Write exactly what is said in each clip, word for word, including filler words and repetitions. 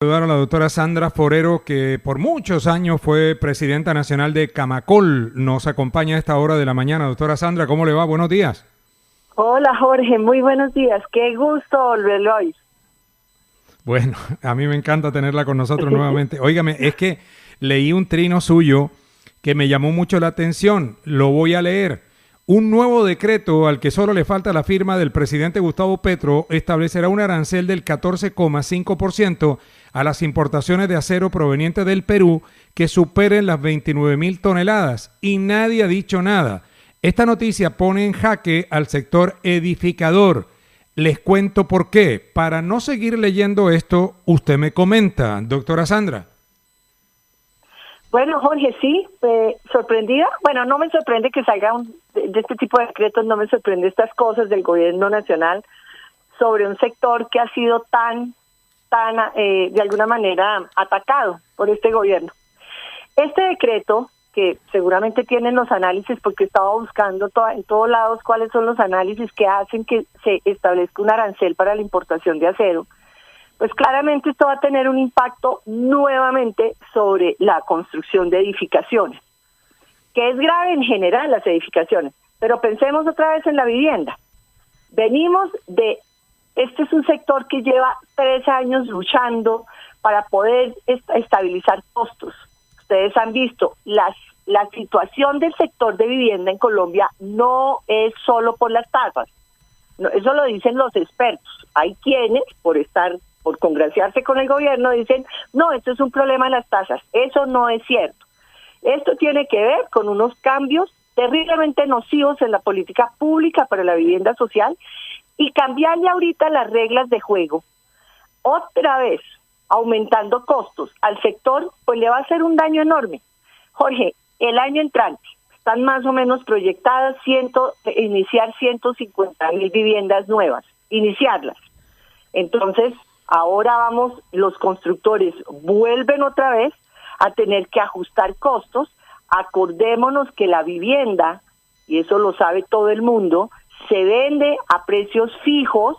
Saludar a la doctora Sandra Forero, que por muchos años fue presidenta nacional de Camacol. Nos acompaña a esta hora de la mañana. Doctora Sandra, ¿cómo le va? Buenos días. Hola Jorge, muy buenos días. Qué gusto volverlo hoy. Bueno, a mí me encanta tenerla con nosotros nuevamente. Óigame, es que leí un trino suyo que me llamó mucho la atención. Lo voy a leer. Un nuevo decreto al que solo le falta la firma del presidente Gustavo Petro establecerá un arancel del catorce coma cinco por ciento a las importaciones de acero proveniente del Perú que superen las veintinueve mil toneladas y nadie ha dicho nada. Esta noticia pone en jaque al sector edificador. Les cuento por qué. Para no seguir leyendo esto, usted me comenta, doctora Sandra. Bueno, Jorge, sí, eh, sorprendida. Bueno, no me sorprende que salga un, de, de este tipo de decretos, no me sorprende estas cosas del gobierno nacional sobre un sector que ha sido tan, tan, eh, de alguna manera, atacado por este gobierno. Este decreto, que seguramente tienen los análisis, porque estaba buscando to- en todos lados cuáles son los análisis que hacen que se establezca un arancel para la importación de acero, pues claramente esto va a tener un impacto nuevamente sobre la construcción de edificaciones, que es grave en general las edificaciones, pero pensemos otra vez en la vivienda. Venimos de, este es un sector que lleva tres años luchando para poder est- estabilizar costos. Ustedes han visto, las, la situación del sector de vivienda en Colombia no es solo por las tasas, no, eso lo dicen los expertos. Hay quienes, por estar por congraciarse con el gobierno, dicen, no, esto es un problema de las tasas. Eso no es cierto. Esto tiene que ver con unos cambios terriblemente nocivos en la política pública para la vivienda social y cambiarle ahorita las reglas de juego, otra vez aumentando costos al sector, pues le va a hacer un daño enorme. Jorge, el año entrante están más o menos proyectadas ciento, iniciar ciento cincuenta mil viviendas nuevas, iniciarlas. Entonces, ahora vamos, los constructores vuelven otra vez a tener que ajustar costos. Acordémonos que la vivienda, y eso lo sabe todo el mundo, se vende a precios fijos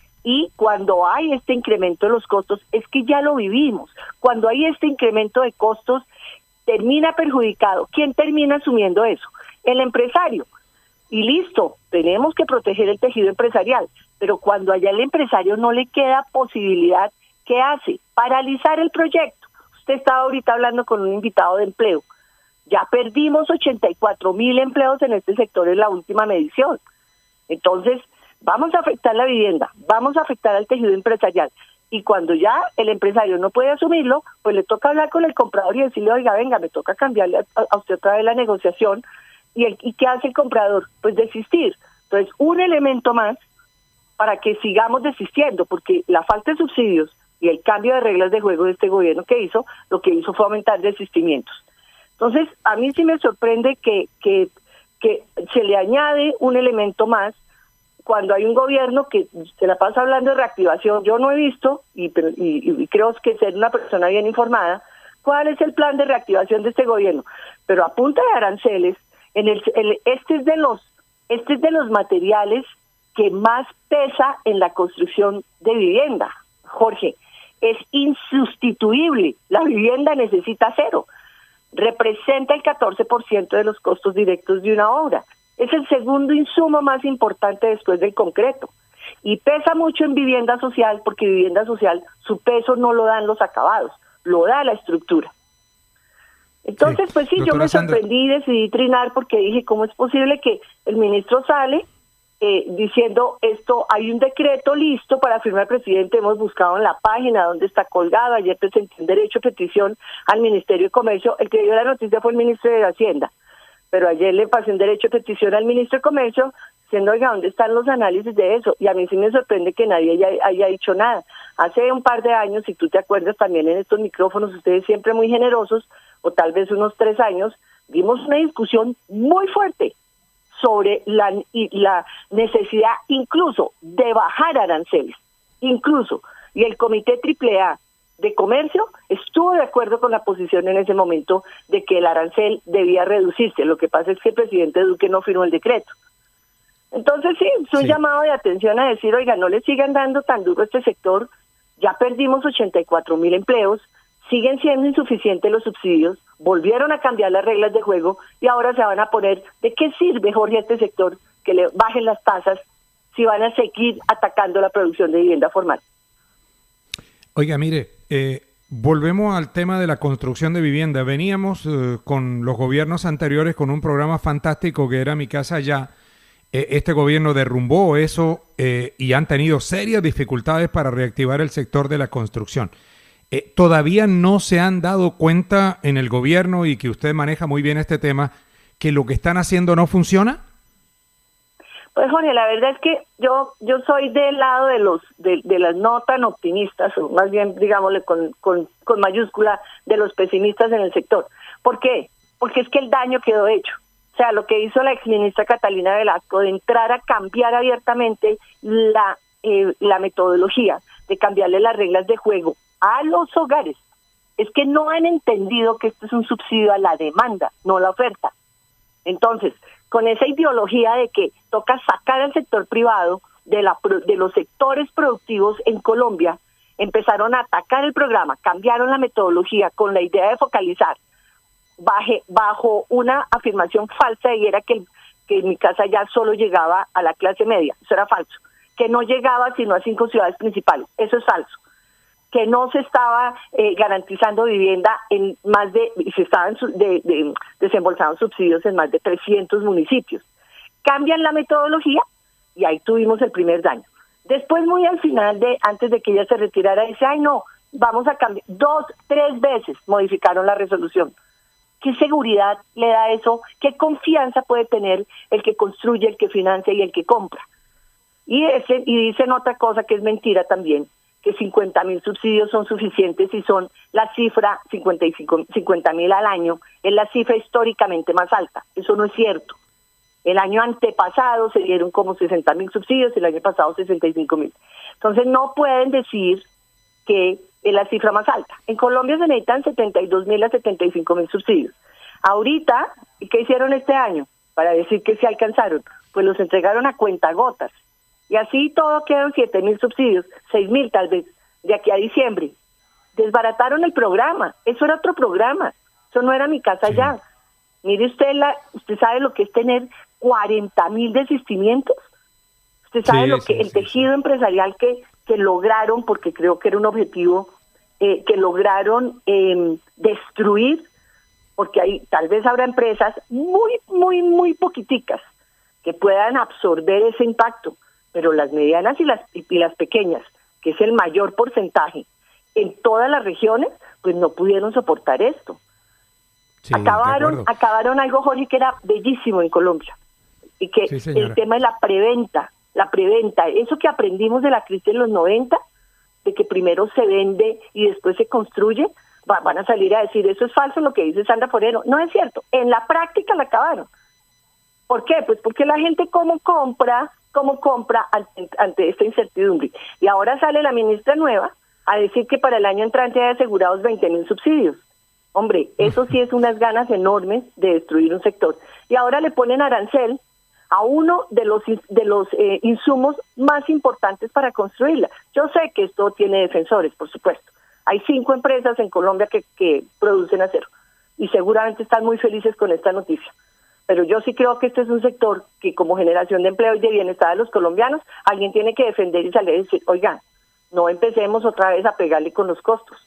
y cuando hay este incremento de los costos, es que ya lo vivimos. Cuando hay este incremento de costos, termina perjudicado. ¿Quién termina asumiendo eso? El empresario. Y listo, tenemos que proteger el tejido empresarial, pero cuando allá el empresario no le queda posibilidad, ¿qué hace? Paralizar el proyecto. Usted estaba ahorita hablando con un invitado de empleo. Ya perdimos ochenta y cuatro mil empleos en este sector en la última medición. Entonces, vamos a afectar la vivienda, vamos a afectar al tejido empresarial. Y cuando ya el empresario no puede asumirlo, pues le toca hablar con el comprador y decirle, oiga, venga, me toca cambiarle a, a usted otra vez la negociación. ¿Y, el, ¿Y qué hace el comprador? Pues desistir. Entonces, un elemento más para que sigamos desistiendo, porque la falta de subsidios y el cambio de reglas de juego de este gobierno que hizo, lo que hizo fue aumentar desistimientos. Entonces, a mí sí me sorprende que, que, que se le añade un elemento más cuando hay un gobierno que se la pasa hablando de reactivación. Yo no he visto, y, y, y creo que ser una persona bien informada, cuál es el plan de reactivación de este gobierno. Pero a punta de aranceles, en el, el este es de los este es de los materiales que más pesa en la construcción de vivienda, Jorge. Es insustituible. La vivienda necesita acero. Representa el catorce por ciento de los costos directos de una obra. Es el segundo insumo más importante después del concreto. Y pesa mucho en vivienda social, porque vivienda social, su peso no lo dan los acabados, lo da la estructura. Entonces, sí, pues sí, yo me sorprendí y decidí trinar porque dije, ¿cómo es posible que el ministro sale eh, diciendo esto? Hay un decreto listo para firmar el presidente, hemos buscado en la página donde está colgado, ayer presenté un derecho de petición al Ministerio de Comercio, el que dio la noticia fue el ministro de Hacienda, pero ayer le pasé un derecho de petición al ministro de Comercio diciendo, oiga, ¿dónde están los análisis de eso? Y a mí sí me sorprende que nadie haya, haya dicho nada. Hace un par de años, si tú te acuerdas también en estos micrófonos, ustedes siempre muy generosos, o tal vez unos tres años, dimos una discusión muy fuerte sobre la, la necesidad incluso de bajar aranceles, incluso, y el Comité Triple A de Comercio estuvo de acuerdo con la posición en ese momento de que el arancel debía reducirse. Lo que pasa es que el presidente Duque no firmó el decreto. Entonces sí, es un sí. llamado de atención a decir, oiga, no le sigan dando tan duro a este sector, Ya perdimos ochenta y cuatro mil empleos, siguen siendo insuficientes los subsidios, volvieron a cambiar las reglas de juego y ahora se van a poner, ¿de qué sirve, Jorge, a este sector que le bajen las tasas si van a seguir atacando la producción de vivienda formal? Oiga, mire, eh, volvemos al tema de la construcción de vivienda. Veníamos eh, con los gobiernos anteriores con un programa fantástico que era Mi Casa Ya. Eh, este gobierno derrumbó eso eh, y han tenido serias dificultades para reactivar el sector de la construcción. Eh, ¿Todavía no se han dado cuenta en el gobierno, y que usted maneja muy bien este tema, que lo que están haciendo no funciona? Pues, Jorge, la verdad es que yo yo soy del lado de los de, de las no tan optimistas, o más bien, digámosle, con, con, con mayúscula, de los pesimistas en el sector. ¿Por qué? Porque es que el daño quedó hecho. O sea, lo que hizo la exministra Catalina Velasco de entrar a cambiar abiertamente la, eh, la metodología, de cambiarle las reglas de juego a los hogares, es que no han entendido que esto es un subsidio a la demanda, no a la oferta. Entonces, con esa ideología de que toca sacar al sector privado de, la, de los sectores productivos en Colombia, empezaron a atacar el programa, cambiaron la metodología con la idea de focalizar baje, bajo una afirmación falsa, y era que, que Mi Casa Ya solo llegaba a la clase media. Eso era falso. Que no llegaba sino a cinco ciudades principales. Eso es falso. Que no se estaba eh, garantizando vivienda en más de, y se estaban de, de, desembolsando subsidios en más de trescientos municipios. Cambian la metodología y ahí tuvimos el primer daño. Después, muy al final, de antes de que ella se retirara, dice, ay no, vamos a cambiar. Dos, tres veces modificaron la resolución. ¿Qué seguridad le da eso? ¿Qué confianza puede tener el que construye, el que financia y el que compra? Y, ese, y dicen otra cosa que es mentira también, que cincuenta mil subsidios son suficientes, y son la cifra, cincuenta mil al año, es la cifra históricamente más alta. Eso no es cierto. El año antepasado se dieron como sesenta mil subsidios, el año pasado sesenta y cinco mil. Entonces no pueden decir que es la cifra más alta. En Colombia se necesitan setenta y dos mil a setenta y cinco mil subsidios. Ahorita, ¿qué hicieron este año para decir que se alcanzaron? Pues los entregaron a cuentagotas. Y así todo quedan siete mil subsidios, seis mil tal vez, de aquí a diciembre. Desbarataron el programa, eso era otro programa, eso no era Mi Casa Ya. Mire usted, la, usted sabe lo que es tener cuarenta mil desistimientos, usted sabe sí, lo que sí, el sí, tejido sí. empresarial que, que lograron, porque creo que era un objetivo, eh, que lograron eh, destruir, porque ahí tal vez habrá empresas muy, muy, muy poquiticas que puedan absorber ese impacto, pero las medianas y las y las pequeñas, que es el mayor porcentaje en todas las regiones, pues no pudieron soportar esto. Sí, acabaron acabaron algo, Jorge, que era bellísimo en Colombia, y que sí, el tema de la preventa, la preventa, eso que aprendimos de la crisis de los noventa, de que primero se vende y después se construye, va, van a salir a decir, eso es falso lo que dice Sandra Forero. No es cierto, en la práctica la acabaron. ¿Por qué? Pues porque la gente como compra, como compra ante, ante esta incertidumbre. Y ahora sale la ministra nueva a decir que para el año entrante hay asegurados veinte mil subsidios. Hombre, eso sí es unas ganas enormes de destruir un sector. Y ahora le ponen arancel a uno de los de los eh, insumos más importantes para construirla. Yo sé que esto tiene defensores, por supuesto. Hay cinco empresas en Colombia que, que producen acero y seguramente están muy felices con esta noticia. Pero yo sí creo que este es un sector que, como generación de empleo y de bienestar de los colombianos, alguien tiene que defender y salir y decir, oigan, no empecemos otra vez a pegarle con los costos.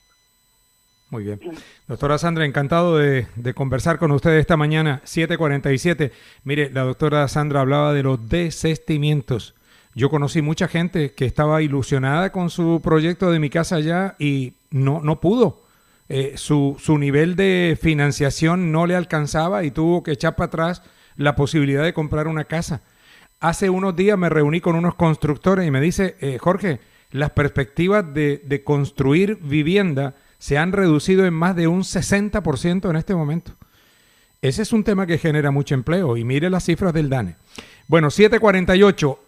Muy bien. Doctora Sandra, encantado de, de conversar con usted esta mañana, siete cuarenta y siete. Mire, la doctora Sandra hablaba de los desestimientos. Yo conocí mucha gente que estaba ilusionada con su proyecto de Mi Casa Ya y no, no pudo. Eh, su, su nivel de financiación no le alcanzaba y tuvo que echar para atrás la posibilidad de comprar una casa. Hace unos días me reuní con unos constructores y me dice, eh, Jorge, las perspectivas de, de construir vivienda se han reducido en más de un sesenta por ciento en este momento. Ese es un tema que genera mucho empleo y mire las cifras del DANE. Bueno, siete cuarenta y ocho.